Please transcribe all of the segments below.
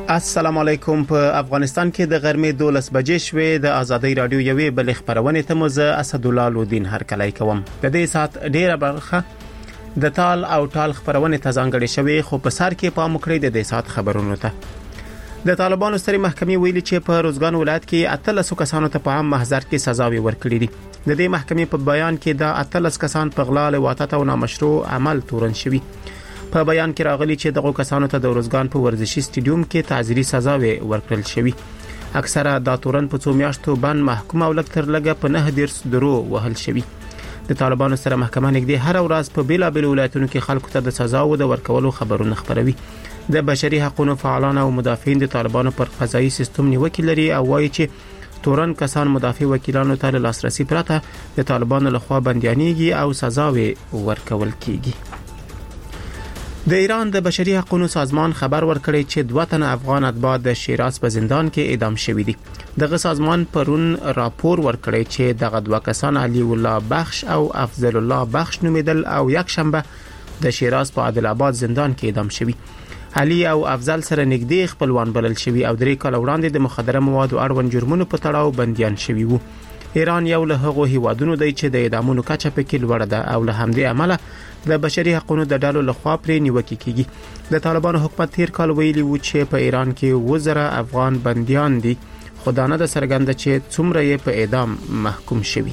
السلام علیکم. په افغانستان کې د غرمې 12 بجې شوې. د ازادي رادیو یوې بل خبرونه ته مزه اسد الله لودین هرکلی کوم. د دې سات ډیره برخه د تال او ټال خبرونه ته ځانګړې شوې، خو په سر کې پام وکړئ د دې سات خبرونو ته. د طالبانو سترې محکمې ویلي چې په روزګان ولایت کې 13 کسانو ته په عام محضر کې سزاوي ورکړې دي. د دې محکمې په بیان کې د 13 کسان په غلا لواطت او نامشروع عمل تورن شوی. په بیان کې راغلي چې دغه کسانو ته د روزګان په ورزشي سټیډیوم کې تعزیري سزاوي ورکړل شوی. اکثره د تورن په 2 میاشتو باندې محکوم او لکتر لګه په 9 درو وهل شوی. د طالبانو سره محکمه نږدې هر ورځ په بیلابل ولایتونو کې خلکو ته د سزاو د ورکولو خبرونه خبروي. د بشري حقوقو فعالان او مدافعین د طالبانو پر قضایي سیستم نیوکه لري او وایي چې تورن کسان مدافع وکیلانو ته لاسرسي پرته د طالبانو لخوا بنديانيږي او سزاوي ورکول کیږي. د ایران د بشري حقوقو سازمان خبر ورکړی چې 2 تنه افغان اتباع د شیراز په زندان کې اعدام شوي دي. دغه سازمان پرون راپور ورکړی چې دغه 2 کسان علي الله بخش او افضل الله بخش نومیدل او یک شنبه د شیراز په عادل آباد زندان کې اعدام شوي. علي او افضل سره نږدې خپلوان بلل شوي او 3 کال وړاندې د مخدره موادو اړوند جرمونو په تړاو بنديان شوي وو. ایران یو له هغو هیوادونو دی چې د اعدامونو کچه پکې لوړه ده او له همدې عمله د بشري حقوقو د ډلو لخوا پرې نیوکه کیږي. د طالبانو حکومت تیر کال ویلي و چې په ایران کې 1000 افغان بنديان دي، خدانه د سرګند چې څومره یې په اعدام محکوم شوي.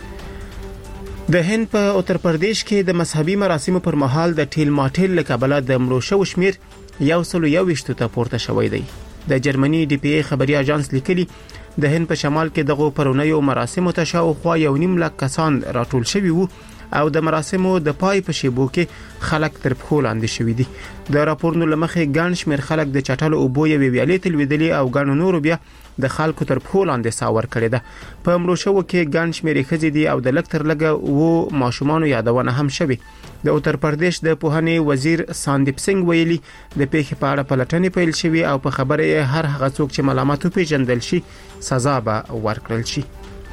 د هند په اتر پردیش کې د مذهبي مراسمو پر مهال د ټیل ماټیل لکبله د مړو شو شمیر 121 ته پورته شوی دی. د جرمني ډي پی ای خبري اژانس لیکلي د هند په شمال کې دغه پرونیو مراسمو ته شاوخوا 1.5 لک کسان راټول شوي وو او د مراسمو د پای په شیبو کې خلک تر پخو لاندې شوي دي. د راپورونو لمخې ګڼ شمېر خلک د چټلو اوبو یوې ویالې ته لوېدلي او ګڼو نورو بیا د خلکو تر پخو لاندې ساور کړې ده. په مړو شوو کې ګڼ شمېر ښځې دي او د لږ تر لږه و ماشومانو یادونه هم شوي. د اتر پردیش د پوهنې وزیر ساندیپ سنگ ویلي د پیښې په اړه پلټنې پیل شوي او په خبره یې هر هغه څوک چې ملامت وپېژندل شي سزا به ورکړل شي.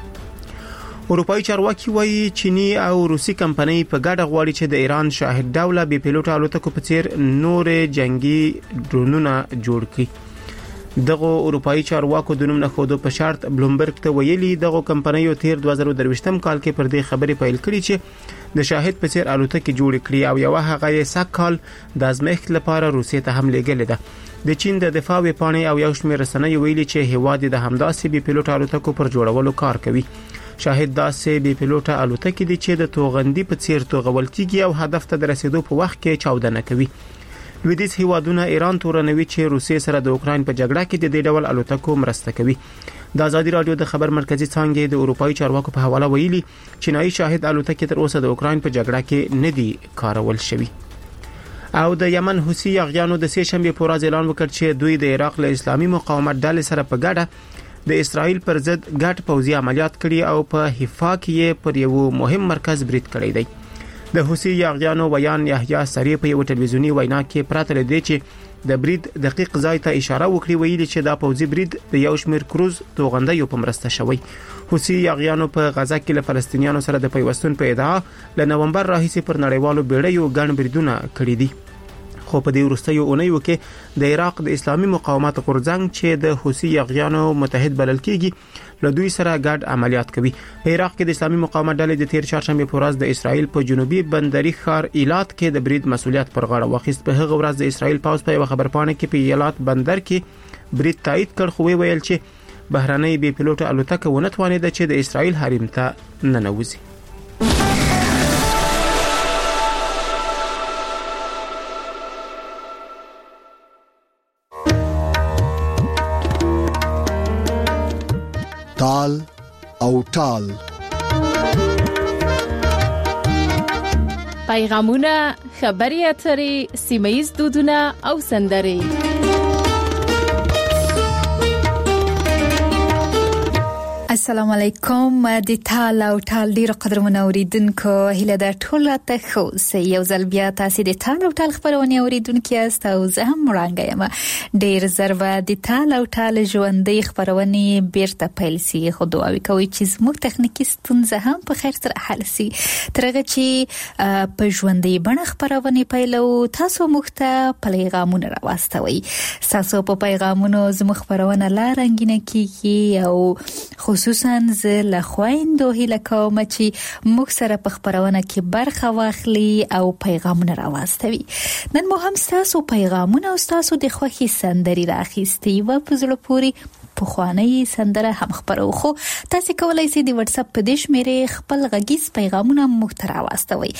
اروپایي چارواکي وایي چینی او روسي کمپنۍ په ګډه غواړي چې د ایران شاهد ډوله بي پیلوټ الوتکو په څیر نور جنگي ډرونونه جوړ کړي. دغه اروپایي چارواکو د نوم نه خودو په شرط بلومبرګ ته ویلي دغه کمپنۍ تیر 2023 کال کې پر دې خبرې پیل کړي چې د شاهد په څیر الوتکې جوړ کړي او یو هغه یې سکهال د ازمایښت لپاره روسیې ته هم لېږلې ده. د چین د دفاع وپاڼې او یو شمېر رسنۍ ویلي چې هیواد د همداسې بي پیلوټ الوتکو پر جوړولو کار کوي. شاهد داسې بي پیلوټ الوتکې دي چې د توغندي په څیر توغول کیږي او هدف ته د رسیدو په وخت کې چاودنه کوي. لویدیځ هیوادونه ایران تورنوي چې روسیې سره د اوکراین په جګړه کې د دې ډول الوتکو مرسته کوي. د ازادي رادیو د خبر مرکزی څانګې د اروپایي چارواکو په حواله ویلي چینایي شاهد الوتکې تر اوسه د اوکراین په جګړه کې نه دي کارول شوی. او د یمن حوثي یاغیانو د سه شنبه په ورځ اعلان وکړ چې دوی د عراق له اسلامي مقاومت ډلې سره په ګډه د اسرائیل پر ضد ګډ پوځي عملیات کړي او په حفا کې پر یو مهم مرکز برید کړی دی. د حوثي یاغیانو ویان یحیی سری په یو ټلویزیونی وینا کې پراته لدی چې د برید دقیق ځای ته اشاره وکړي، ویلي چې دا پوځي برید د یو شمېر کروز توغندیو په مرسته شوی. حوثي یاغیانو په غزا کې له فلسطینیانو سره د پیوستون په ادعا له نومبر راهیسې پر نړیوالو بیړیو ګڼ بریدونه کړي دي. خو په دې وروستیو اونیو کې د عراق د اسلامي مقاومت غورځنګ چې د حوثي یاغیانو متحد بلل کیږي له دوی سره ګډ عملیات کوي. په عراق کې د اسلامي مقاومت ډلې د تیر چهارشنبه په ورځ د اسرائیل په جنوبي بندري ښار ایلات کې د برید مسؤلیت پر غاړه واخیست. په هغه ورځ د اسرائیل پوځ په یو خبرپاڼه کې په ایلات بندر کې برید تایید کړ، خو ویل چې بهرنۍ بي پیلوټ الوتکه ونه توانیده چې د اسرائیل حریم ته ننوځي. تال او ټال پیغامونه، خبري اترې، سیمه‌ییز دودونه او سندرې. السلام علیکم د تعال او تعال ډیر قدرمن اوریدونکو هله د ټوله ته خو سې یو ځل بیا تاسو د تعال او تعال خبرونه اوریدونکو یاست او زه هم وړاندې یم ډیر ضربه د تعال او تعال ژوندۍ خبرونه بیرته پیل سي خو دوه کوي چې زموږ تخنیکی ستونزه هم په خیر سره حل سي ترغه چې په ژوندۍ بڼه خبرونه پیلو تاسو مخته پیغامونه راوستوي تاسو په پیغامونو زموږ خبرونه لا رنگینه کیږي او خصوصا زه له خويندو هله کوم چې موږ سره په خبرونه کې برخه واخلي او پیغامونه راوستوي نن مو هم تاسو پیغامونه او تاسو د خوخي سندري راخيستي و په زړه پوری په خواني سندره هم خبرو خو تاسو کولای شئ د واتس اپ په دیش مېره خپل غږیز پیغامونه موږ ته راوستوي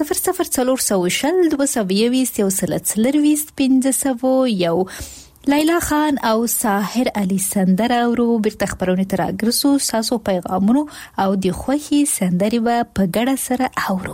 004022 لیلا خان او ساحر علی سندر اورو بیرته خبرونه تر اګرسو ساسو پیغامونو او د خوخي سندري په ګډه سره اورو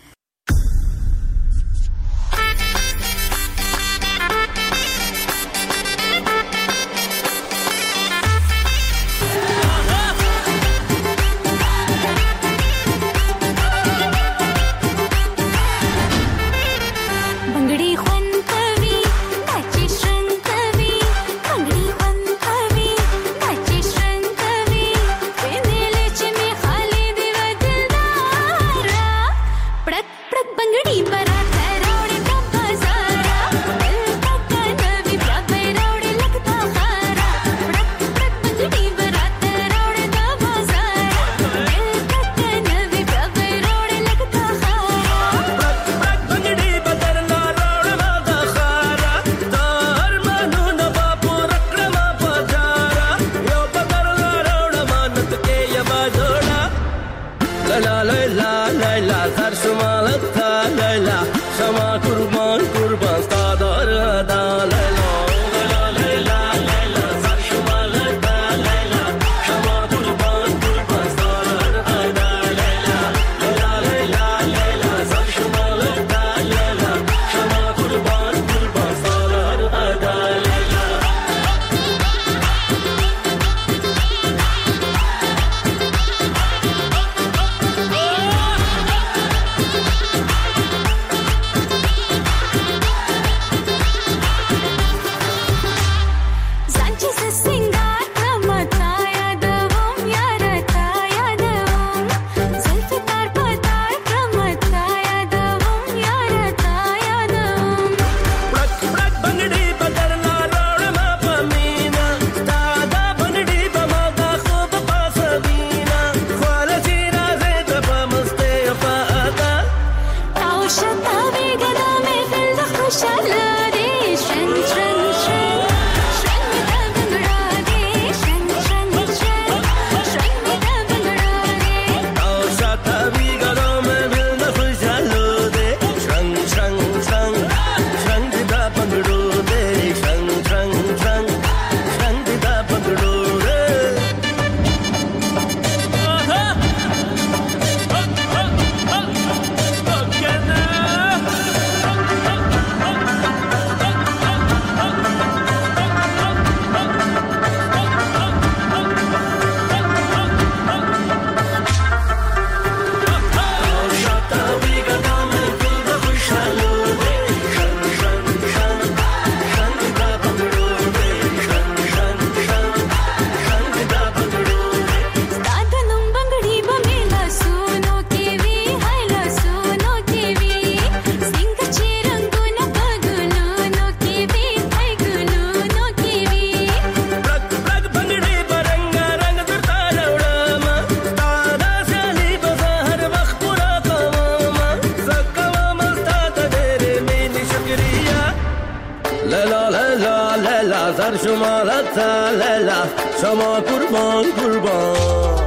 شما قربان قربان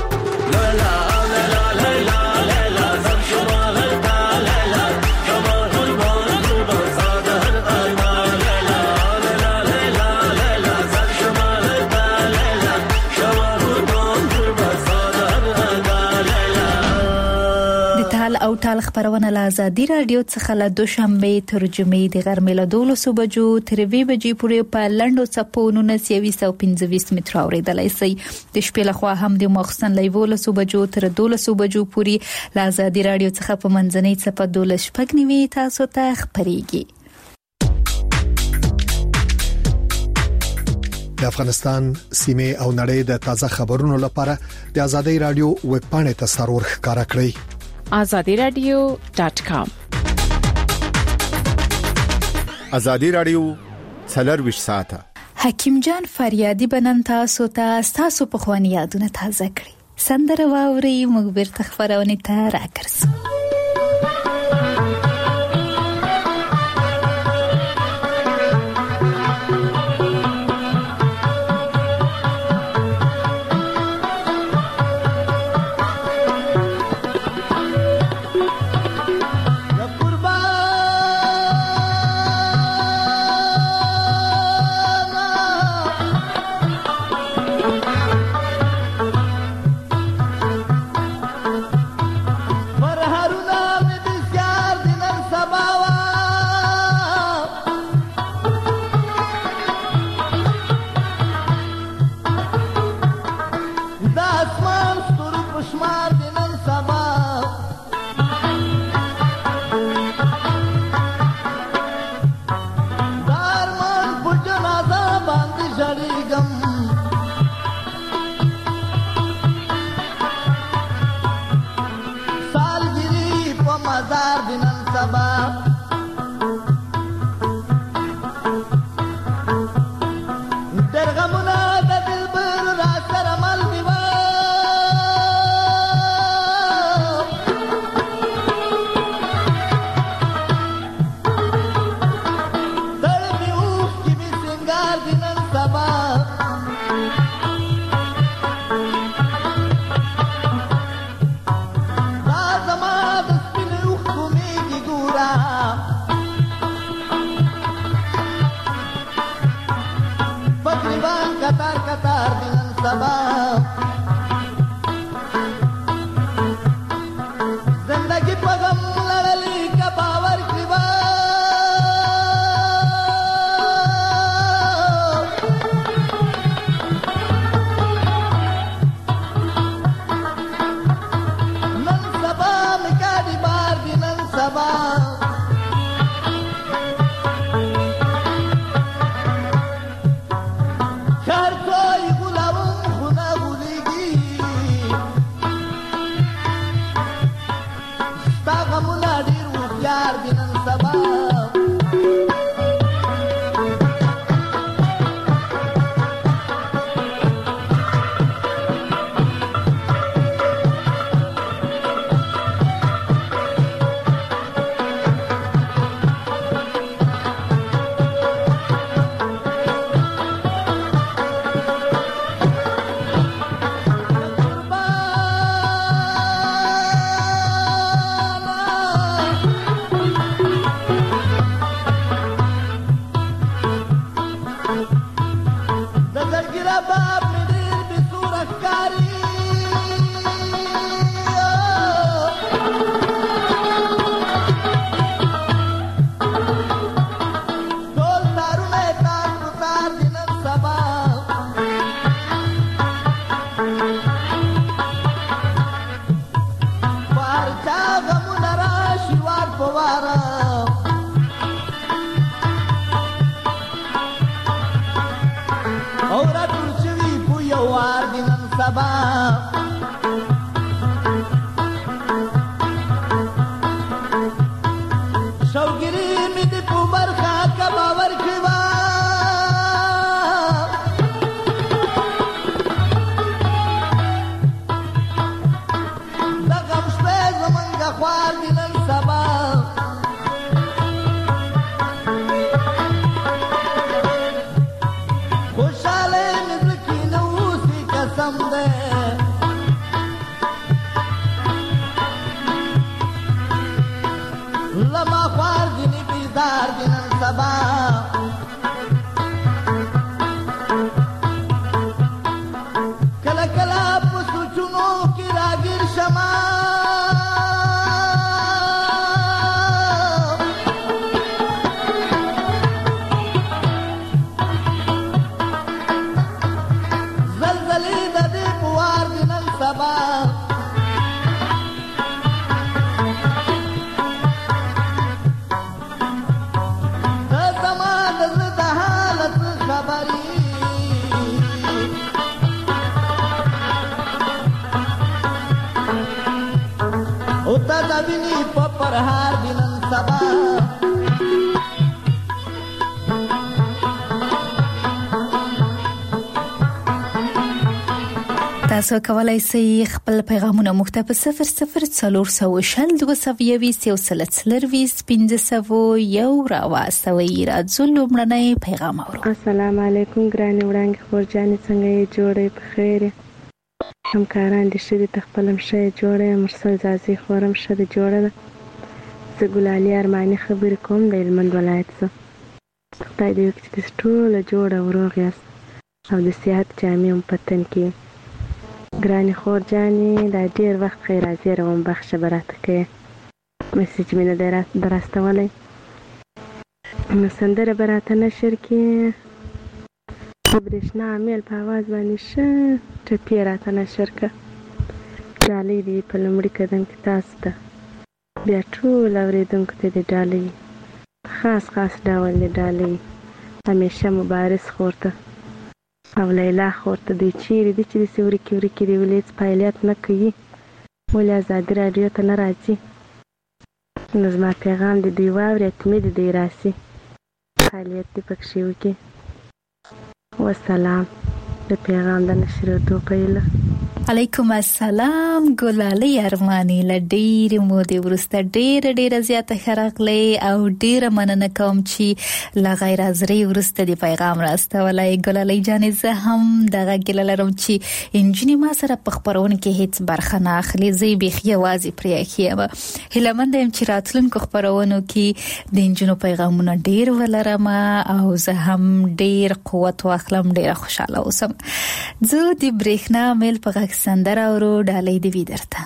لیلا لیلا لیلا لیلا زن شما لیلا لیلا شما قربان قربان صادر آنا لیلا لیلا لیلا لیلا زن شما لیلا لیلا شما قربان قربان صادر آنا لیلا د تعال او ټال خبرونه له آزادي رادیو څخه له دوشنبه ترجمه د غرمې له 12 بجو تر 2 بجې پورې په لندو چپو 1925 متر اوریدلای شي. د شپې له خوا هم د مخصن له 12 بجو تر 12 بجو پورې له آزادي رادیو څخه په منځنۍ چپه 12 شپږ تاسو ته خبريږي. د افغانستان سیمه او نړۍ د تازه خبرونو لپاره د آزادۍ رادیو ویب پاڼې ته سرور ښکارا کړئ azadiradio.com. آزادۍ رادیو 24 ساعته. حکیم جان فریادي بنن تاسو ته په خواني یادونه تازه کړی. سندره واوري موږ بیرته خبرونه ته راګرځو. کلا کلا پسوچونو کی راگیر شما تازه ویني په پرهار دي نن سبا تاسو کولای شئ خپل پیغامونه موږ ته په 0040221500 راواستوئ. راځو لومړنی پیغام اورو. السلام علیکم ګرانې وړانګې خورجانې، څنګه یې جوړې په خیر همکاران دې ښه دي، ته خپله ښه یې جوړه یم. مرسل ځاځي خورم ښه ده جوړه ده. زه ګلالي ارماني خبرې کوم د هلمند ولایت څخه. خدای دې وکړي چې تاسو ټوله جوړه او روغ یاست او د صحت جامې هم په تن کې. ګرانې خورجانې دا ډېر وخت خیر راځي روان بخشه به راته کوې، مسیج مې نه دی راستولی. نو سندره به راته نشر کړې، د برېښنا میل په اواز باندې ښه ټپې راته نشر کړه. ډالۍ دې په لومړي قدم کې تاسو ته، بیا ټول اورېدونکو ته دې ډالۍ خاص ډول دې ډالۍ همیشه مبارز خور ته او لیلا خور ته. دوی چیرې دي چې داسې ورکې دي، ولې هېڅ فعالیت نه کوي، ولې ازادي راډیو ته نه راځي؟ نو زما پیغام دې دوی واوري، اتمې دې دوی راسي، فعالیت دې پکښې وکړي. وسلام. د پیغام د نشرېدو په هیله. علیکم السلام ګلالي ارماني، له ډېرې مودې وروسته ډېره زیاته ښه راغلی او ډېره مننه کوم چې له غیر حاضرۍ وروسته د پیغام راستولی. ګلالي جانې زه هم دغه ګیله لرم چې نجونې ما سره په خپرونه کې هېڅ برخه نه اخلي، زه یې بیخي یوازې پرې ایښې یم. هیلهمنده یم چې راتلونکو خپرونو کې د نجونو پیغامونه ډېر ولرم او زه هم ډېر قوت واخلم، ډېره خوشحاله اوسم. زه د برېښنا میل په غږ سندره اورو، ډالۍ دې وي درته.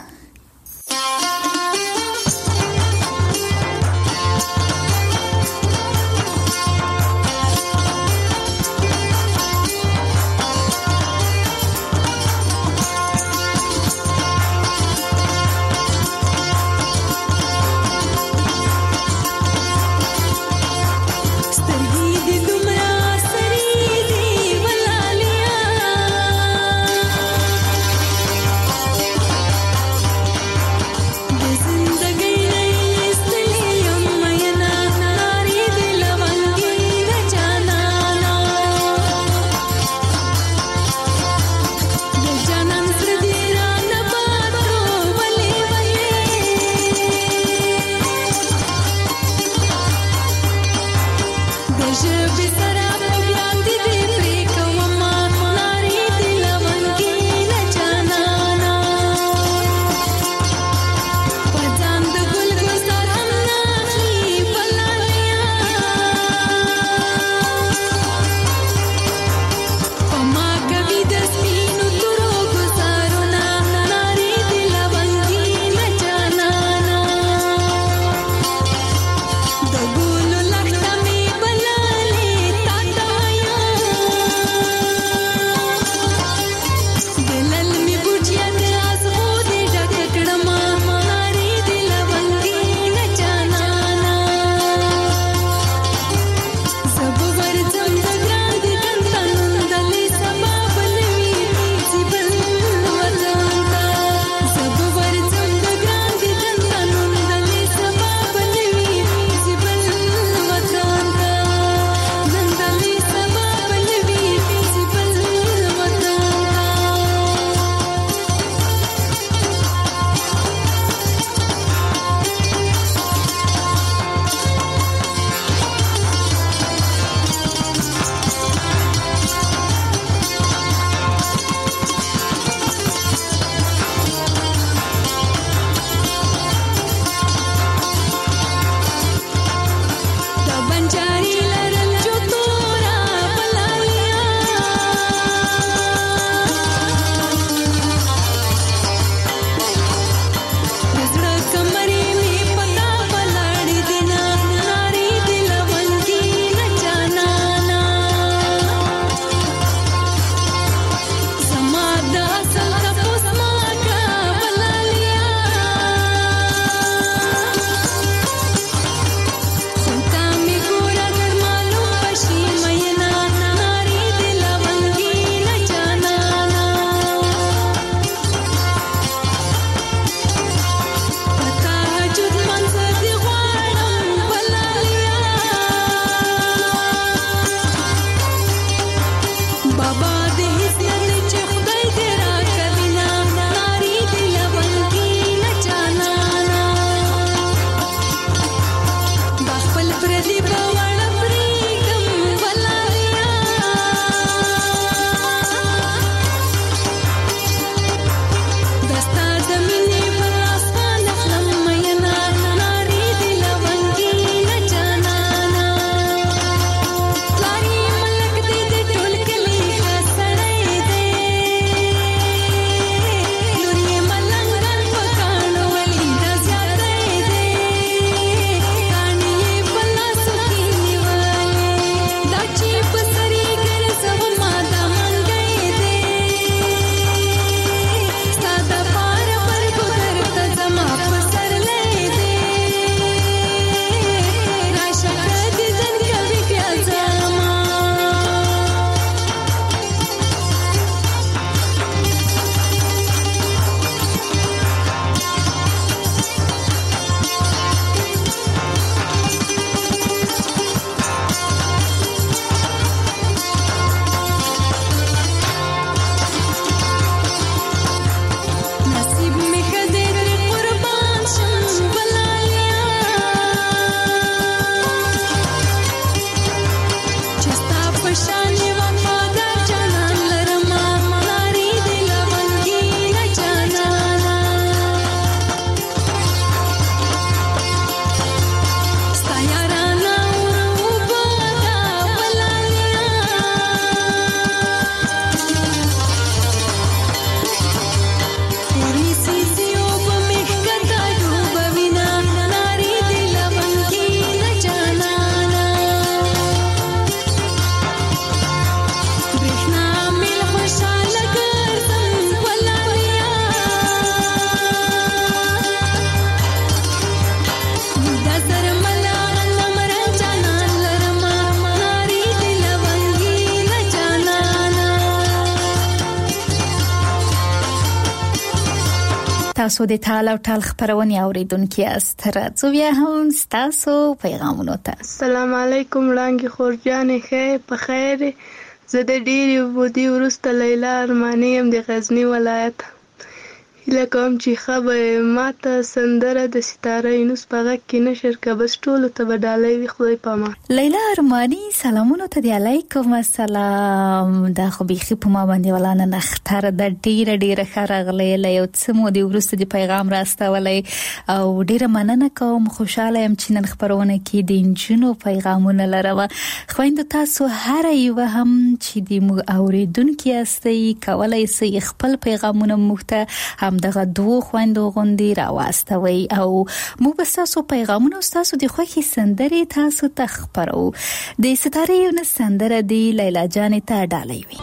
تاسو د تال او ټال خبرونه اوریدونکو یاست. راځو بیا هم تاسو پیغامونه ته. السلام علیکم وړاندې خورجان خیر په خیر. زه د ډېرې مودې وروسته لیلا ارماني یم د غزني ولایت. هیله کوم چې ښه به ماته سندره د ستاره یونس په غږ کې نشر که بس ټولو ته به ډالۍ وي. خدای په امان. لیلا ارماني سلامونه ته دی. علیکم السلام. دا خو بیخي په ما باندې ولانه نختر د ډیره ښه راغلی. یو څه مودې وروسته د پیغام راستولی او ډیره مننه کوم. خوشاله یم چې نن خبرونه کې د انجونو پیغامونه لرم. خويندو تاسو هر یو هم چې د مو اوریدونکو یاستئ کولای شئ خپل پیغامونه موږ ته هم دغه دوه خويندو غوندي راوستوي او مو به تاسو پیغامونه او تاسو د خوښي سندري تاسو ته خبرو. د ستاره یونس سندره دی لیلا جان ته ډالۍ وي.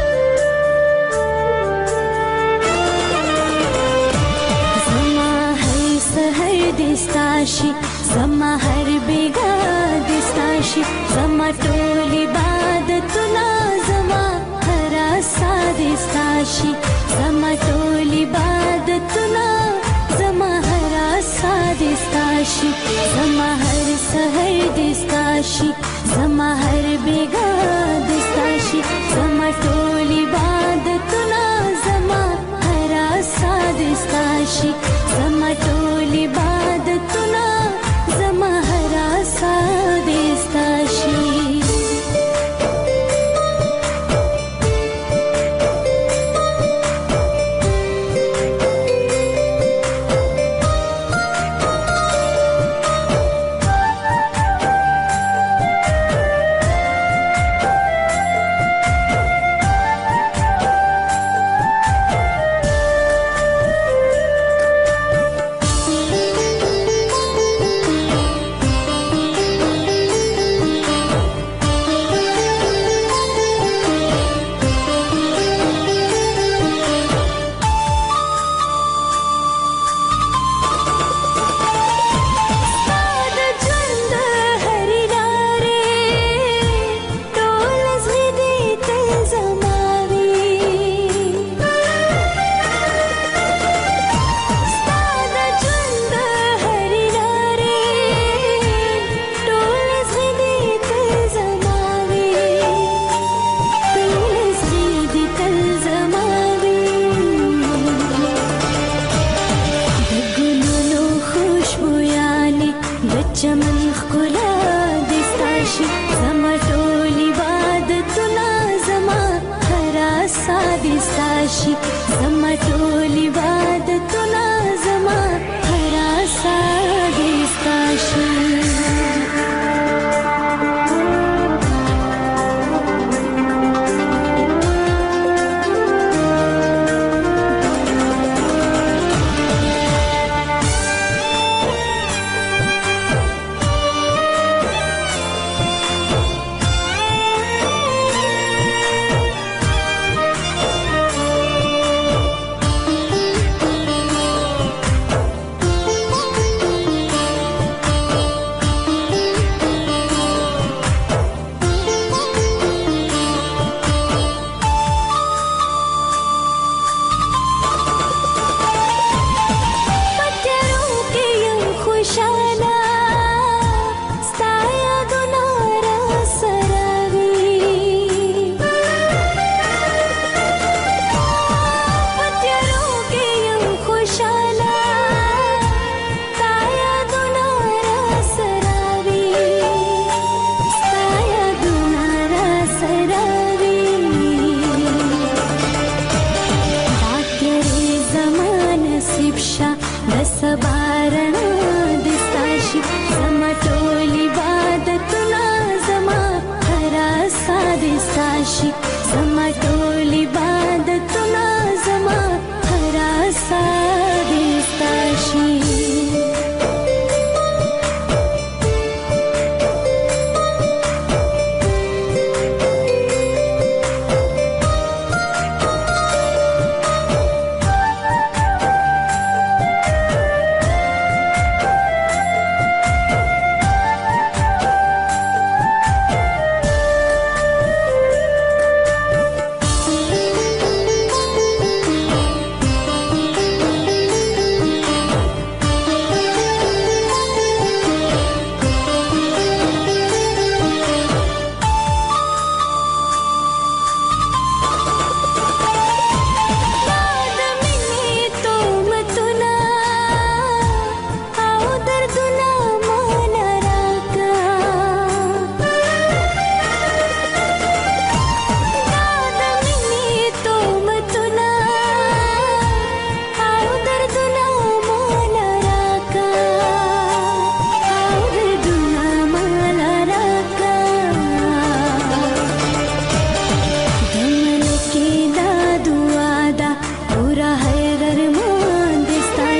زما هر سحر دستاشي زما هر بیگا دستاشي زما ټول عبادتونه زما هر سادستاشي زما ټول عبادتونه زما هر سادستاشي زما هر سحر دستاشي زما هر بیگا دستاشي زما ټول عبادتونه زما هر سادستاشي زما ټول عبادتونه زما هر سادستاشي.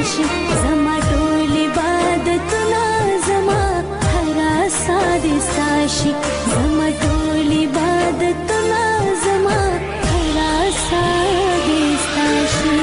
دستاشي زما ټول عبادتونه زما هر آسا دستاشي زما ټول عبادتونه زما هر آسا دستاشي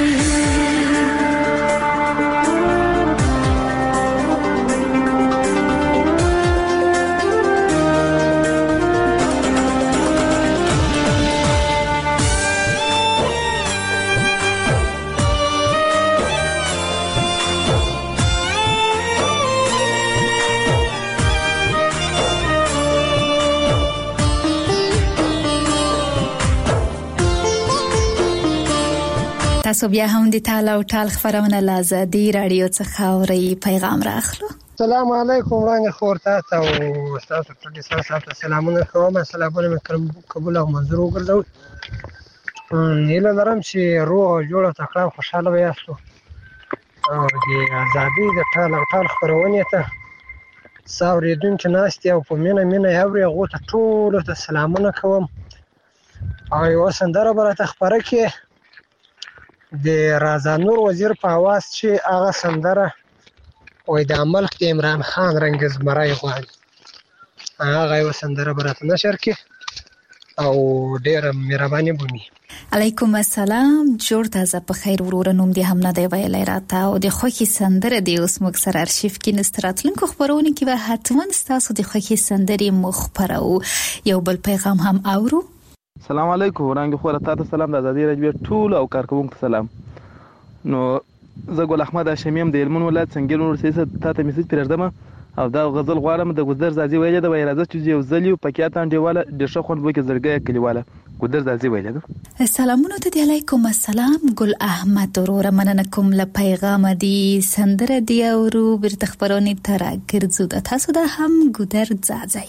تاسو بیا هم د تعال او ټال خبرونه لازادي رادیو څخه اوري پیغام راخلو. السلام علیکم وړاندې خورته او تاسو ټول تاسو سلامونه کوم. سلامونه کرم قبول او منظور وګرځول. نیله لرم چې روغ جوړه تکړه خوشاله وياستو او د ازادي د ټال او ټال خبرونه ته ساوریدون چې ناستي او په مینه یوري غوته ټول ته سلامونه کوم. او یو سندره برته خبره کې د رازا نور وزیر په आवाज چې هغه سندره وای د ملک د عمران خان رنگز مرای غواړي هغه یو سندره برته نشر کې او ډېر مهرباني بونی. علیکم السلام جوړ تازه په خیر ورورنوم دي هم نه دی ویلای راته او د خوخي سندره دی اوس موږ سره ارشیف کې نستراتلونکو خبرونه کې به حتما تاسو د خوخي سندري مخبرو یو بل پیغام هم اورو. السلام علیکم ورنګ خوره تاسو سلام د ازادي رادیو ټول او کارکونکو سلام. نو زه ګل احمد هاشمیم د علمون ولایت څنګه نور سیاست ته میسج پرېږدم او دا غزل غواړم د ګذر زازي ویلې د وایرازه چې یو ځلیو پکې انډیواله د شخوند وکي زړګي کلیواله ګذر زازي ویلې. سلامونه ته علیکم السلام ګل احمد ورور مننه کوم له پیغام دی سندره دی او برته خبرونه تر ګرځو د تاسو د هم ګذر زازي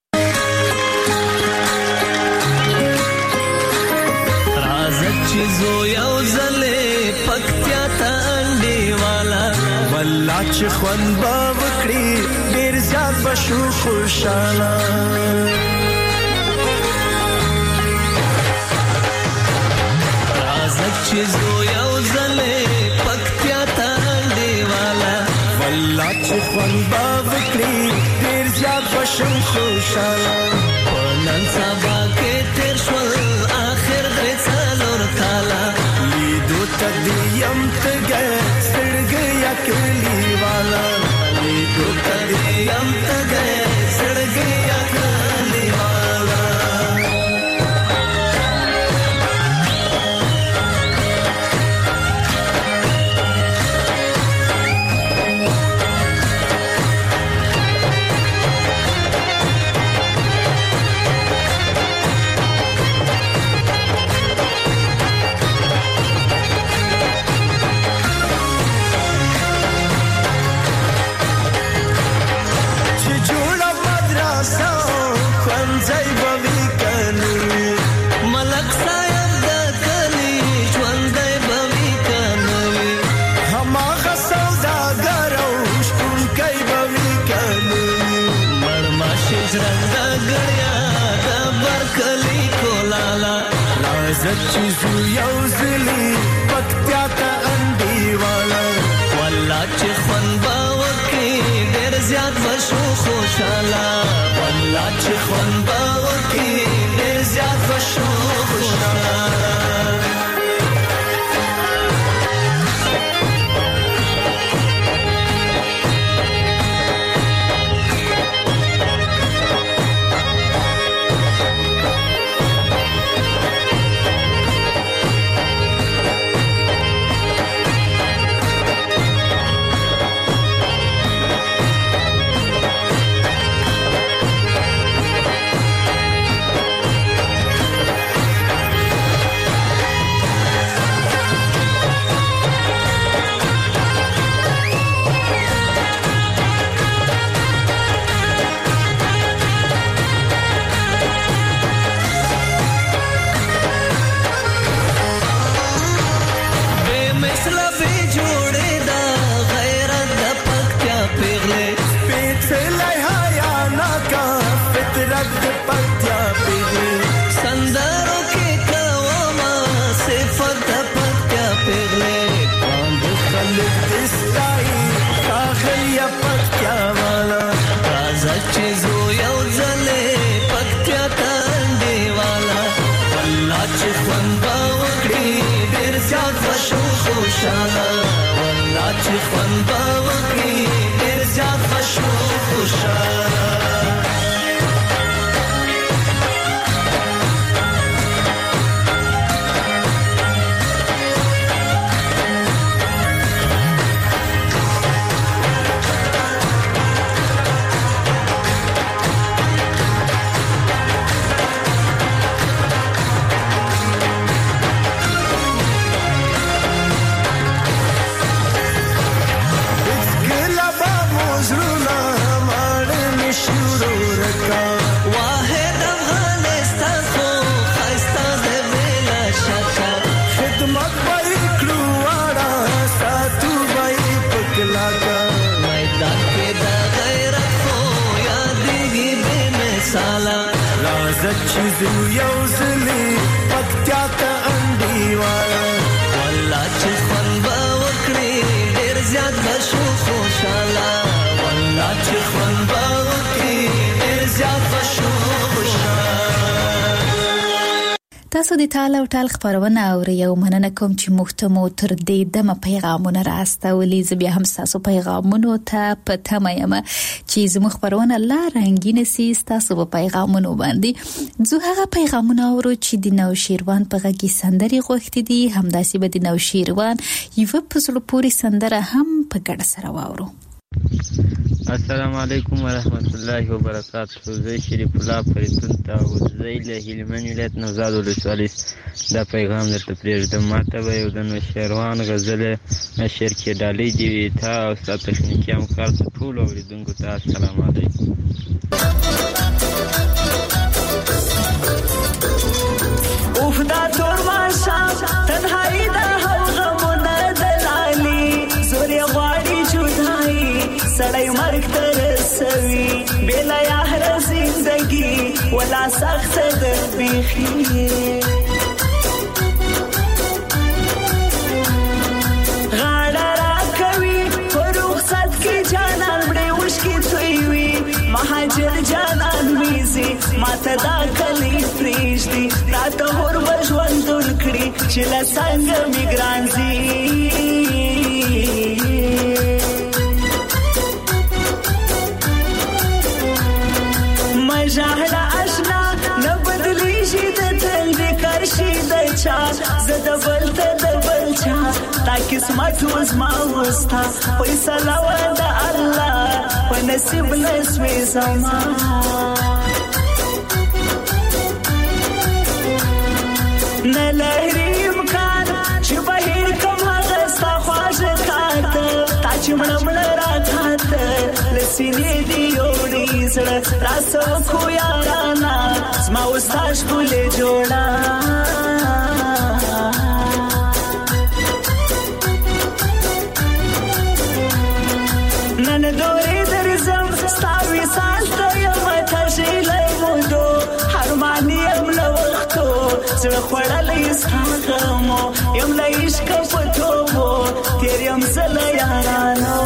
چیزو یو زله پکتیا ته انډیوالا والله چې خوان با وکړي ډیر زیات بشو خوشاله رازک چیزو یو زله پکتیا ته انډیوالا والله چې خوان با وکړي ډیر زیات بشو خوشاله نن سبا کې تیر شول اخر کالا لیدو تدیم تگه سڑگیا کلی والا لیدو تدیم تگه سڑگیا کلی والا چیزو یو زلی پکتیا تا انډیوالا والله چې خوان با وکي ډېر زیات بشو خوشاله والله چې خوان با وکي ډېر زیات بشو خوشاله. خوشاله والله چې خوند به وکړي ډېر زیات بشو خوشاله چیزو یو زلی پکتیا ته انډیواله والله چې خوند به وکړي ډېر زیات به شو خوشاله والله چې خوند به وکړي ډېر زیات به شو خوشاله تاسو د تال او ټال خبرونه اورئ او مننه کوم چې موږ ته مو تر دې دمه پیغامونه راستولي زه بیا هم تاسو پیغامونو ته په تمه یم چې زموږ خبرونه لا رنګین سي تاسو په پیغامونو باندې زه هغه پیغامونه اورو چې د نوشیروان په غږی سندري غوښتي دي همداسې به د نوشیروان یو په زړه پورې سندره هم په ګډه سره واورو. السلام علیکم ورحمت الله وبرکاته. زه شریف الله فریدون ته وزې له هلمند ولایت نوزاد ولسوالۍ دا پیغام درته پرېږدم. ماته به یو د نوشیروان غزل نشر کې ډالۍ دی تا او ستا تخنیکي همکار ته ټولو اورېدونکو ته السلام علیکم. اوف دا تور ماشام تنهایی دا هم غمونه دلالی زوری غواړي جدائی سړی مرګ ته رسوي بلا یار زندگی ولا سخت د بیخي غاړه راکوي په رخصت کې جانان مړې وشکې توی مهاجر جانان ویزي ماته دا کلی پریږدي راته هور به ژوند ورکړي چې له څنګه مې ګران ځي مژاهله اشنا نه بدلیږي د تل د کرشي د چا زه د بل ته د بل چا تا قسمت وزما وستا فیصله و د الله په نصیب لسوي زما نه لري امکان چې بهر کوم هغه ستا خواږه کاته تا چې مړه راکاته لسینې دی یوړي زړه راسو خو یارانا زما وستا ښکلې جوړه نن دورې درځم ستا وصال ته یم تږلی مودو هرماني یم له وختو زړه خوړلی ستا غمو یم له عشقه په توبو تېر یم زه له یارانو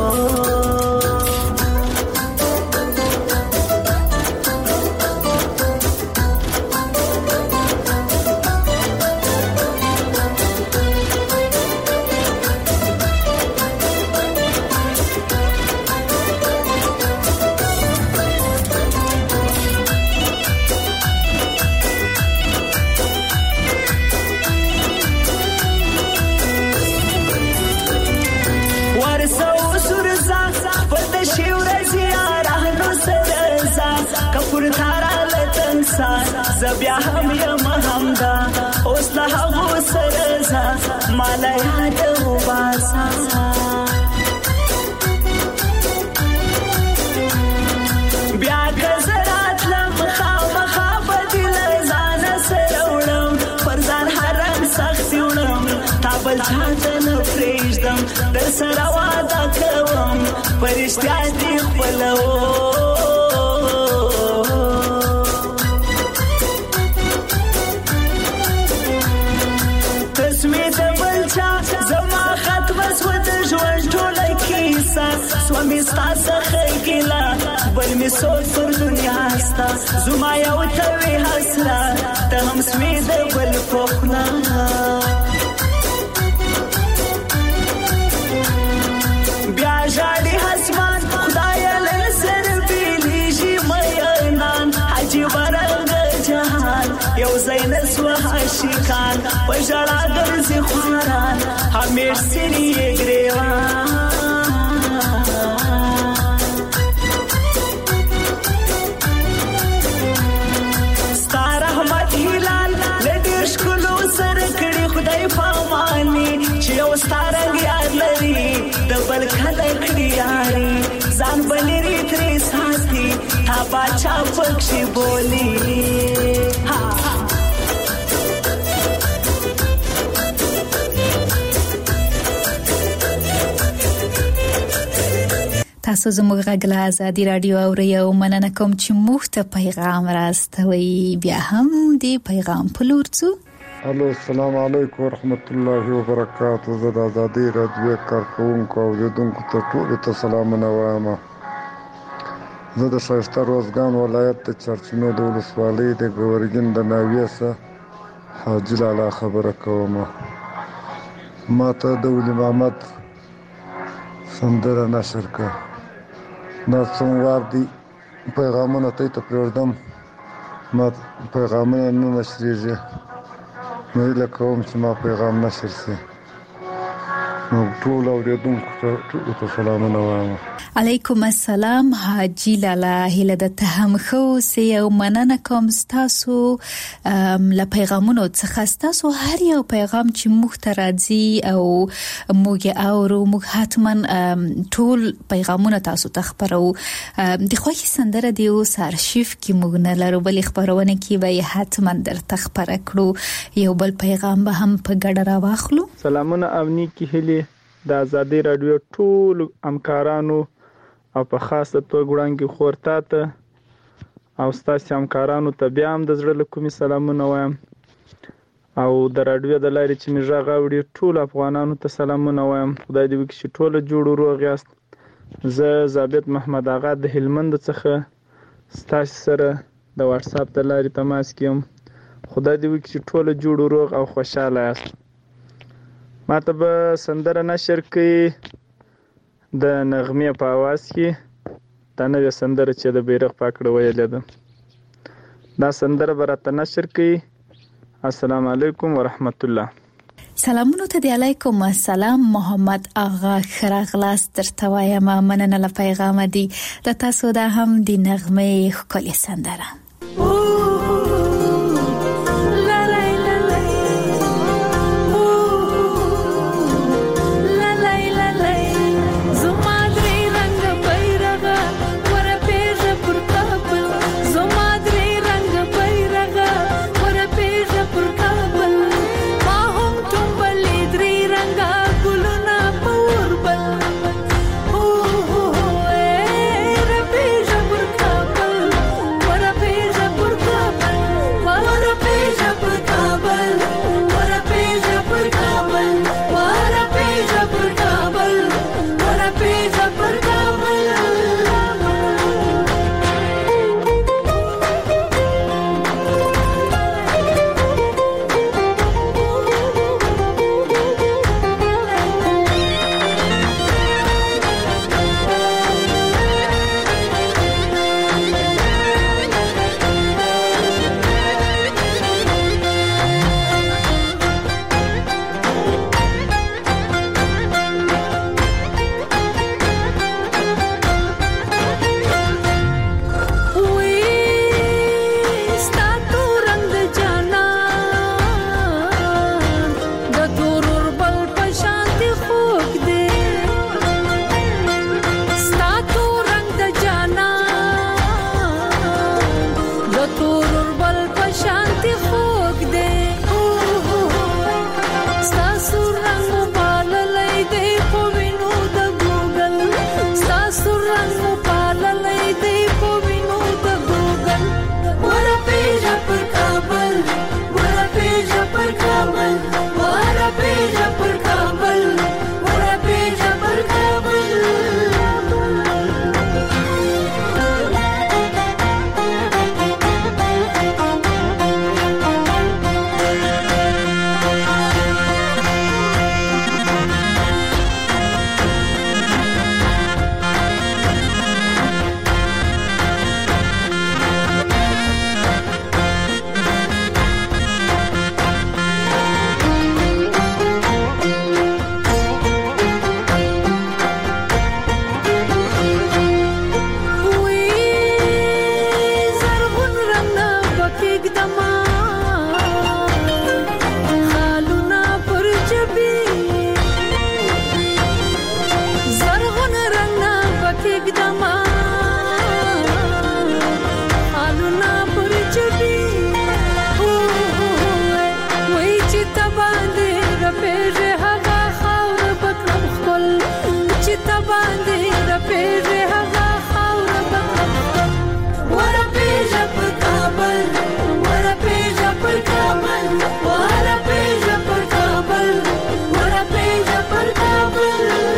زبیا هم یم همدا اوس له هغو سره ځه ماله یاد وباسه بیا که زه راتلم خامخا به دې له ځانه سره وړم پر ځان حرم سختي وړم تا بل چا ته نه پرېږدم در سره واده کوم په رښتیا دې خپلوم سومی ستا څخه ګیله بل مې سوچ پر دنیا ستا زما یو توی حسره ته هم سوی د بل په خوله عاشقان پژړا ګرځي خواران همیش سری ګریوان ستار احمد هلال لډیر شکلو سره کړي خدای پاماني چې یو ستارنګ یاد لري د بل کله کړي یاري ځان بلری ترې ساتي تا باچا پکشي بولی تاسو زموږ غږ له آزادي رادیو اورئ او مننه کوم چې موږ ته پیغام راستوي بیا هم دی پیغام په لور ځو. الو السلام علیکم ورحمت الله وبرکاته. زه د آزادي رادیو کارکونکو او اوریدونکو ته ټولو ته سلامونه وایم. زه د ښایسته روزګان ولایت د چرچینو د ولسوالۍ د ګورګین د ناویې څخه حاجي لالا خبره کوم. ما ته د ولي محمد سندره نشر کړه. دا څومره دي پیغامونه ته پرېږدم، ما پیغامونه نه نشریږي، نو هیله کوم چې ما پیغام نشر شي. نو ټول اوریدونکو ته سلامونه وایم. علیکم السلام حاجی لالا، هله د تهم خو سي او مننه کوم تاسو له پیغامونو څخه. تاسو هر یو پیغام چې موږ ته راځي او موږ اورو، موږ حتما ټول پیغامونه تاسو ته خبرو. د خوښي سندره دی او سارشیف کې موږ نه لرو، بل خبرونه کې به حتما درته خبره کړو. یو بل پیغام به هم په ګډه راواخلو. سلامونه امني کې هلي د آزادي رادیو ټول همکارانو او په خاصه توګه وړاندې خورتا ته او ستاسو همکارانو ته بیا هم د زړه له کومې سلامونه وایم. او د رادیو د لارې چې موږ غاوړي ټول افغانانو ته سلامونه وایم. خدای دې وکړي چې ټول جوړ روغ یاست. زه ثابت محمد آغا د هلمند څخه ستاسو سره د واتس اپ د لارې تماس کوم. خدای دې وکړي چې ټول جوړ روغ او خوشاله یاست. ما ته به سندره نشر کړي د نغمې په आवाज کې. دا نوې سندره چې د بیرغ پاکړه ویلې ده، دا سندره به راته نشر کړي. السلام علیکم ورحمت الله. سلامونه ته دی. علیکم السلام محمد آغا خراغلاس درته وایم. مننه له پیغام دی د تاسو دا هم د نغمې ښکلې سندره. What a باندې رپېږي هغه خاوره په کابل ورپېږه په کابل ورپېږه په کابل ورپېږه په کابل ورپېږه په کابل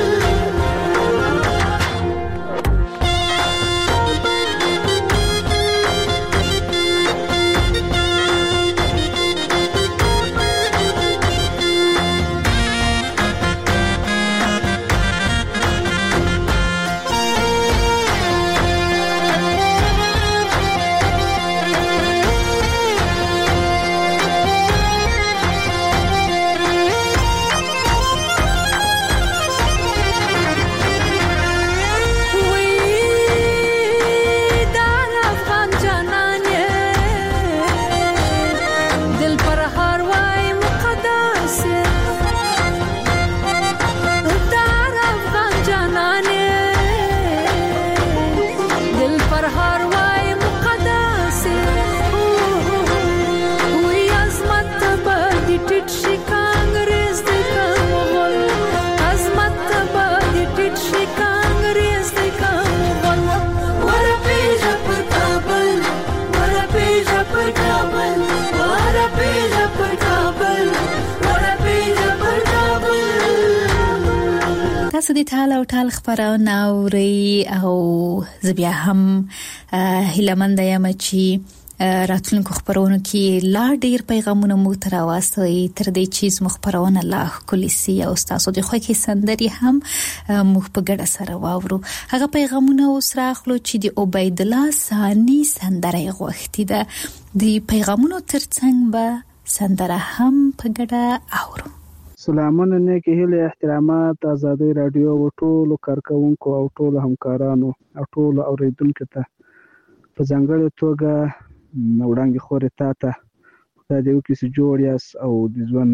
تاسو د ټال او ټال خبرونه اورئ او زه بیا هم هیلهمند یم چې راتلونکو خبرونو کې لا ډیر پیغامونه مو تر واستوي تر دې چې زموږ خبرونه لا ښکلي سي او تاسو د خوښي سندري هم موږ په ګډه سره واورو. هغه پیغامونه اوس راخلو چې د عبید الله ثانی سندره غوښتي ده. د پیغامونو ترڅنګ به سندره هم په ګډه اورو. سلامونه نیکی هیله احترامات آزادی رادیو او ټولو کارکونکو او ټولو همکارانو او ټولو اوریدونکو ته په ځانګړې توګه وړاندې خورې تا ته خدای دې وکړي چې جوړ یاست او د ژوند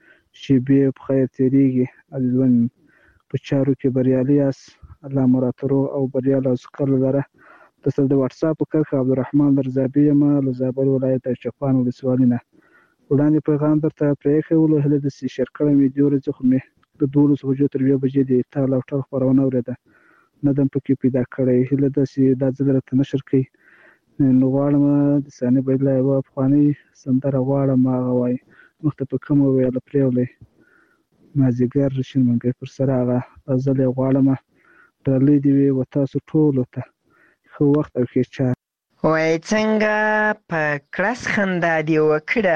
شېبې په خیر تېرېږي او د ژوند په چارو کې بریالي یاست. الله مو راته روغ او بریالی او سوکاله لره. دلته د واټساپ په کرښه عبدالرحمن درزابي یم له زابل ولایت چپان ولسوالۍ نه. وړاندې پیغام درته پرېښی هله داسې شیر کړی مې دې ورځې خو مې د 12 بجو تر 2 بجې د ټال او ټال خپرونه اورېده نه دم پکې پیدا کړی. هله داسې دا ځل راته نشر کوي نو غواړم د ثاني عبیدالله یوه پخوانۍ سندره غواړم هغه وایي مخته په کومه ویله پرېولی مازدیګر شین منګی پر سر هغه دا ځل یې غواړم. ډالۍ دې وي و تاسو ټولو ته ښه وخت او ښې چار. وای څنګه په کړس خندا دی وکړه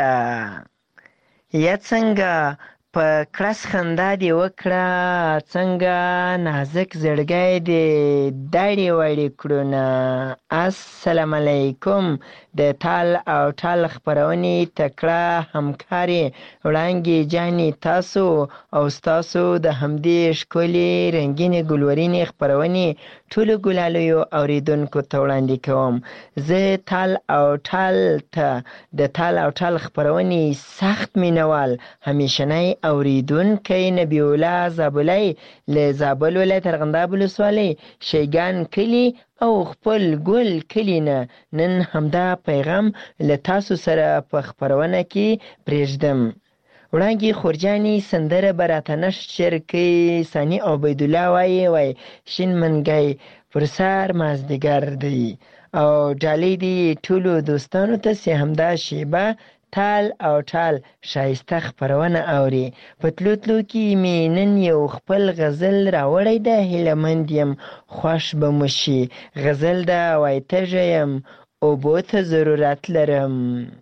یا څنګه په کړس خندا دی وکړه څنګه نازک زړګی دی داړې وړې کړونه. السلام علیکم د ټال او ټال خپرونې تکړه همکارې وړانګې جانې تاسو او ستاسو د همدې ښکلې رنګینې ګلورینې خپرونې ټولو ګلالیو اوریدونکو ته وړاندې کوم. زه ټال او ټال ته د ټال او ټال خپرونې سخت مینوال همیشنی اوریدونکی نبی الله زابلی له زابل ولایت ارغنداب ولسوالۍ شیګان کلي او خپل ګل کلي نه نن همدا پیغام له تاسو سره په خپرونه کې پرېږدم. وړانګې خورجانې سندره به راته نشر کوي. ثاني عبیدالله وایي شین منګی پر سر مازدیګر دی او ډالۍ دي ټولو دوستانو ته چې همدا شیبه ټال او ټال شایسته خپرونه اوري. په تلو تلو کې مې نن یو خپل غزل راوړی ده هیلهمند یم خوښ به مو شي. غزل ده وایي تږی یم اوبو ته ضرورت لرم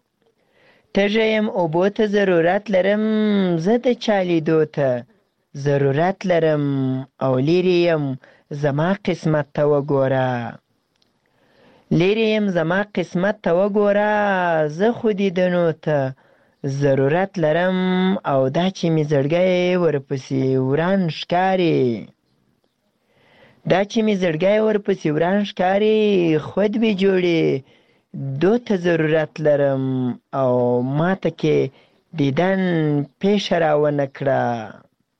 تږی یم اوبو ته ضرورت لرم زه د چا لیدو ته ضرورت لرم او لیرې یم زما قسمت ته وګوره لیرې یم زما قسمت ته وګوره زه خو دیدنو ته ضرورت لرم او دا چې مې زړګی ورپسې وران ښکاري دا چې مې زړګی ورپسې وران ښکاري خود به جوړې دو ته ضرورت لرم او ماته کې دیدن پیشه راونه کړه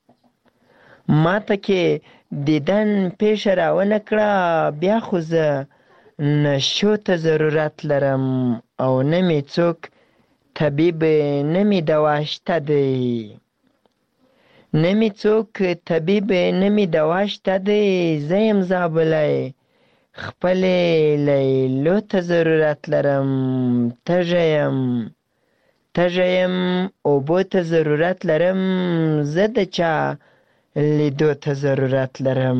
ماته کې دیدن پیشه راونه کړه بیا خو زه نشو ته ضرورت لرم او نه مې څوک طبیب نه مې دوا شته دی نه مې څوک طبیب نه مې دوا شته دی، زه یم زابلی خپلې لیلو ته ضرورت لرم، تږی یم اوبو ته ضرورت لرم، زه د چا لیدو ته ضرورت لرم،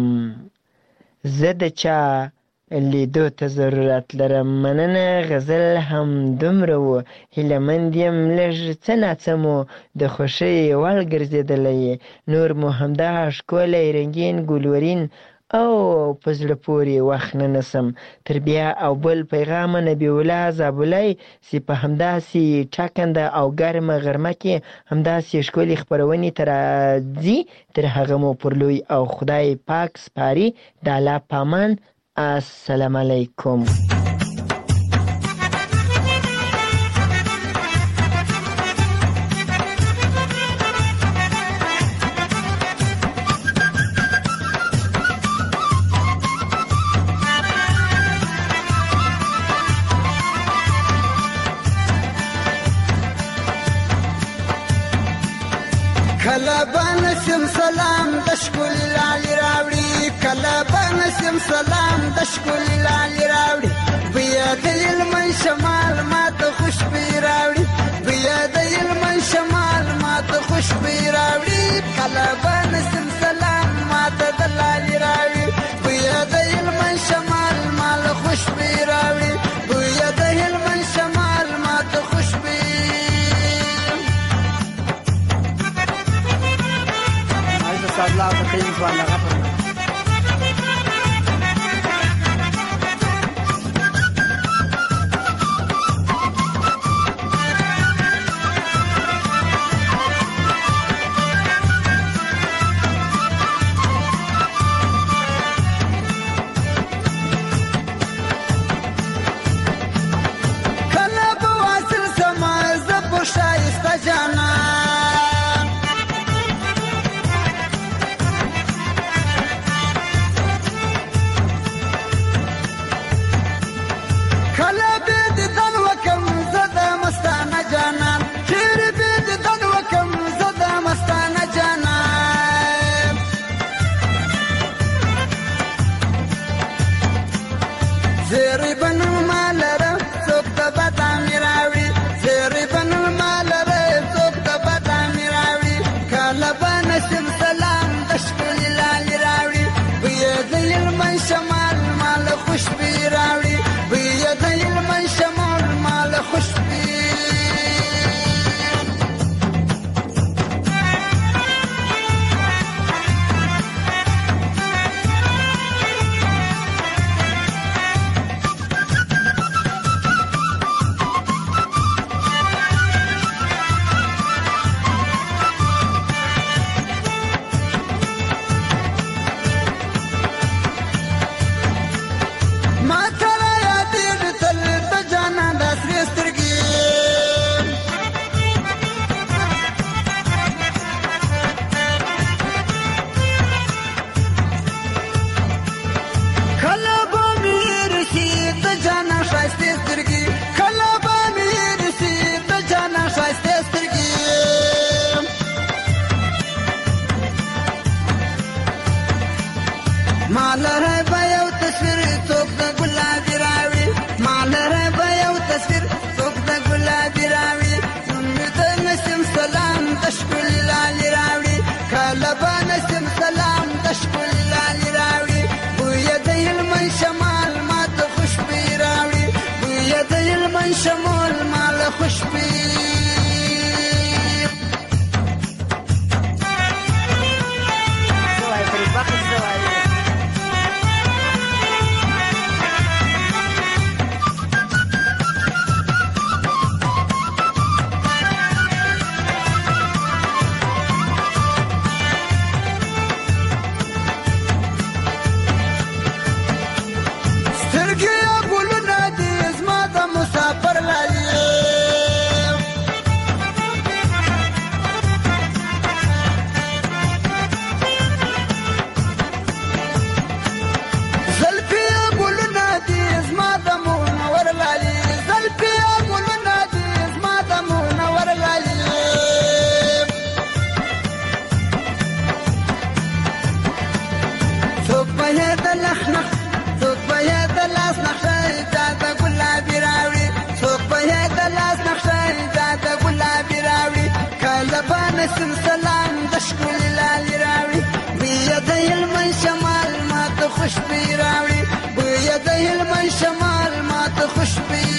مننه. غزل هم دومره و، هیلهمند یم لږ څه ناڅه مو د خوښۍ وړ ګرځېدلی، نور مو همدغه ښکلی رنګین ګلورین او په زړه پورې وخت نه نسم. تر بیا او بل پیغامه نبی الله زابلی چې په همداسې ټاکنده او ګرمه غرمه کې همداسې ښکلې خپرونې ته راځي. تر هغه مو پر لوی او خدای پاک سپاري. د الله په امان. السلام علیکم. کله به نسیم سلام د ښکلي لالي راوړي، کله به نسیم سلام د ښکلي لالي راوړي، بیا د هلمند شمال ماته خوشبوي راوړي، بیا د هلمند شمال ماته خوشبوي راوړي، کله به نسیم سلام ماته د لالي راوړي، بیا د هلمند شمال ماله خوشبوي راوړي، بیا د هلمند شمال ماته خوشبوي. الله تقيم ولا غفر کله به واصل سما زب شایسته جانا، زیری بنو مالره څوک د بد میراوي، زیری بنو مالره څوک د بد میراوي، کله به نسیم سلام د ښکلي لالي راوړي، بیا د هلمند شمال مال خوشبوي راوړي، بیا د هلمند شمال مال خوشبوي. مالره به یو تصویر څوک د ګلابي راوړي، مالره به یو تصویر څوک د ګلابي راوړي، د نسیم سلام د ښکلي لالي راوړي، کله به نسیم سلام د ښکلي لالي راوړي، بویه د هلمند شمال ماته خوشبوي راوړي، بویه د هلمند شمال ماله خوشبوي. یې د لخنخ څوک به یې د لاس نقشه دا د ګلابي راوړي څوک به یې د لاس نقشه دا د ګلابي راوړي کله به نسیم سلام د ښکلي لالي راوړي بویه د هلمند شمال ماته خوشبويي راوړي بویه د هلمند شمال ماته خوشبويي.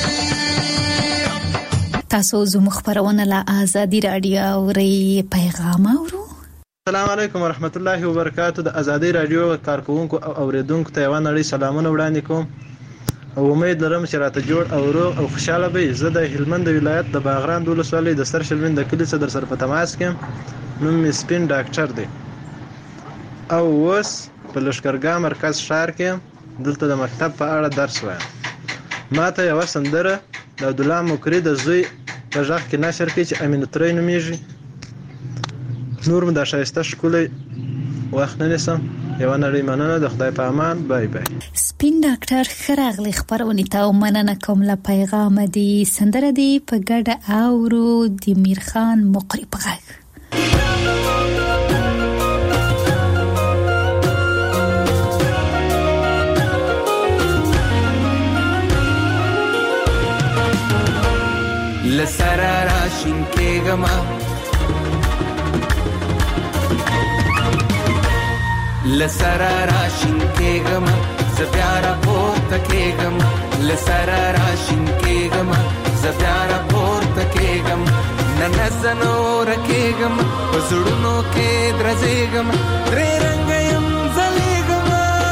تاسو زموږ خبرونه له ازادي رادیو اوري پیغام اورو. السلام علیکم ورحمت الله وبرکاتہ. د ازادي رادیو کارکونکو او اوریدونکو ته یو نړۍ سلامونه وړاندې کوم او امید لرم چې راته جوړ او روغ او خوشاله به. زه د هلمند ولایت د باغران د ولسوالۍ د سر شلمین د کلی څخه در سره په تماس کې نوم مې سپین ډاکټر دی او اوس په لښکرګاه مرکز ښار کې دلته د مکتب په اړه درس وایم. ما ته یوه سندره د عبدالله مکري د زوی په غږ کې نشر کړي چې امین ترې نومیږي. نور مو دا ښایسته ښکلی وخت نه نیسم. یوه نړۍ مننه. د خدای په امان. بای بای. سپین ډاکټر ښه راغلی خپرونې ته او مننه کوم له پیغامه دي. سندره دي په ګډه اورو د میرخان مقری په غږ. لسرا راشین کېږم لسرا راشین کېږم زه بیا راپورته کېږم لسرا راشین کېږم زه بیا راپورته کېږم نن زه نوره کېږم په زړونو کې درځېږم درې رنګه یم ځلېږم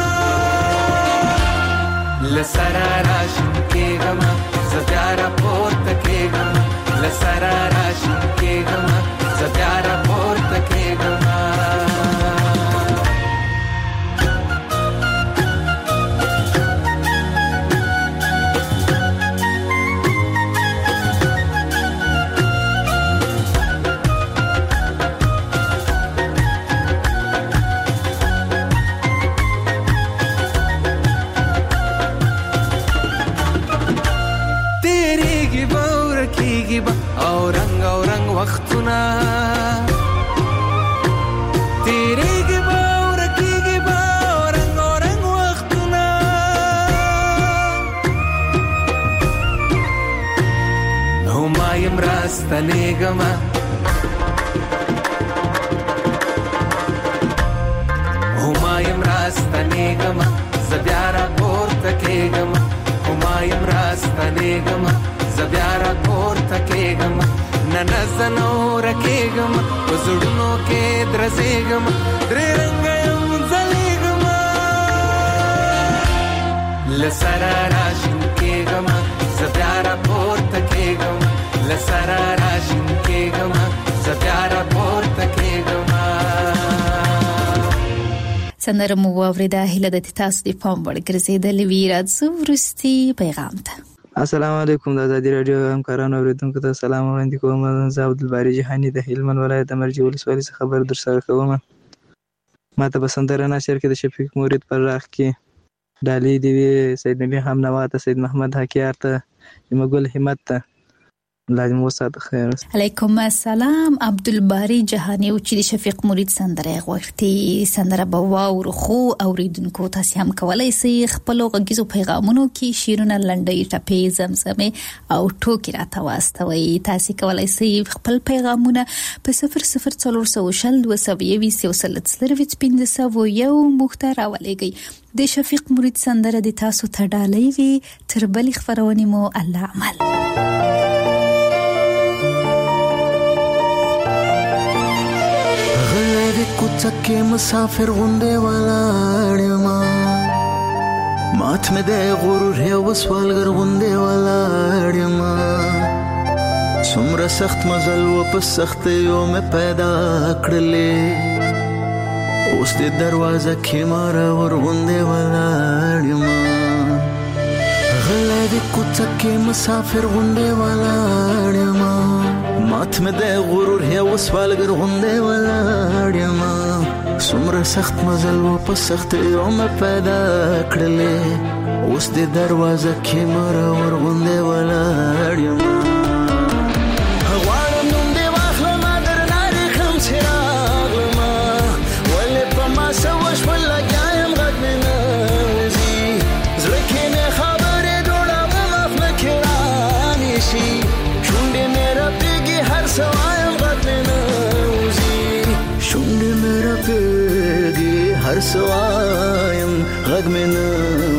لسرا راشین کېږم زه بیا راپورته کېږم لسرا راشین کېږم زه بیا راپورته کېږم. او رنگ وختونه تیریږي به او رکیږي به او رنگ وختونه نو ما یم راستنېږم او ما یم راستنېږم زه بیا راپورته کېږم او ما یم راستنېږم زه بیا راپورته کېږم نن زه نوره کېږم په زړونو کې درځېږم درې رنګه یم ځلېږم له سره راشین کېږم زه بیا راپورته کېږم له سره راشین کېږم زه بیا راپورته کېږم. سندره مو واورېده. هیله ده چې تاسو د پام وړ ګرځېدلې وي. راځو وروستي پیغام ته. السلام علیکم. د ازادي رادیو همکارانو اوریدونکو ته سلام وړاندې کوم. زه عبدالباري جهاني د هلمند ولایت د مرجې ولسوالۍ څخه خبر در سره کوم. ما ته په سندره نشر کې د شفیق مرید پر راغ کې ډالۍ دی وی سید نبی همنوا ته سید محمد حکیار ته مګل همت ته لازم وسات خیر. علیکم السلام. عبدالباري جهاني او چې شفیق مرید سندره غوښتي سندره به واورو خو اوریدونکو تاسو هم کولای شئ خپل غږیزو پیغامونو کې شیرونه لنډۍ ټپې زمزمه او ټوکی راته واستوي. تاسو کولای شئ خپل پیغامونه په 00402720 مختار راولېږئ. د شفیق مرید سندره د تاسو ته ډالۍ وي. تر بلې خبرونه مو الله عمل. کوڅه مسافر غونډه ولاړما مات مې د غرور هو سوالګر غونډه ولاړما څومره سخت مزل و په سخت یو مې پیدا کړلې اوس دې دروازه کې مار ور غونډه ولاړما غلې د کوڅه مسافر غونډه ولاړما مات مې د غرور هو سوالګر غونډه ولاړما څومره سخت مزل و په سخت یو مې پیدا کړلې اوس دې دروازه کې مار ور غونډه ولاړما غواړم نوم دې واخلم درنه کړم چې راغلم ولې په ما سوش ولا ګایم غږ غږ مې نه